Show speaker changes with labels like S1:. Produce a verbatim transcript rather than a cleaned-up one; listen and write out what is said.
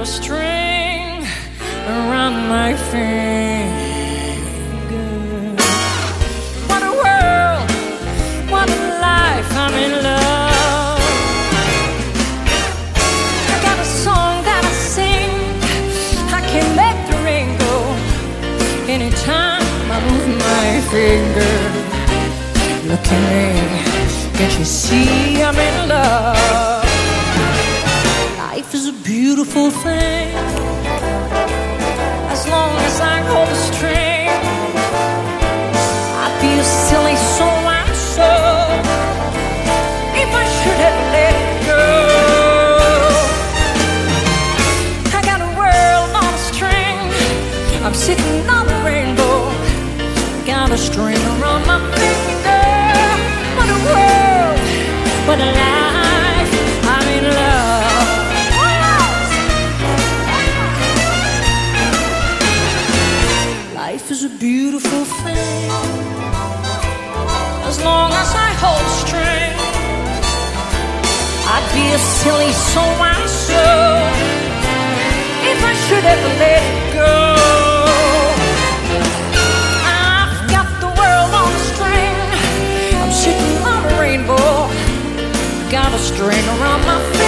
S1: a string around my finger. What a world, what a life, I'm in love. I got a song that I sing, I can make the rain go anytime I move my finger. Look at me, can't you see I'm in love? Life is a beautiful thing, as long as I hold the string. I'd be a silly soul, I'm so, if I should have let it go. I got a world on a string, I'm sitting on the rainbow, got a string around my finger. What a world, what a life, I'm in love. Life is a beautiful thing, as long as I hold the string. I'd be a silly soul, I'm so, if I should ever let it go. I've got the world on a string, I'm sitting on a rainbow, got a string around my finger.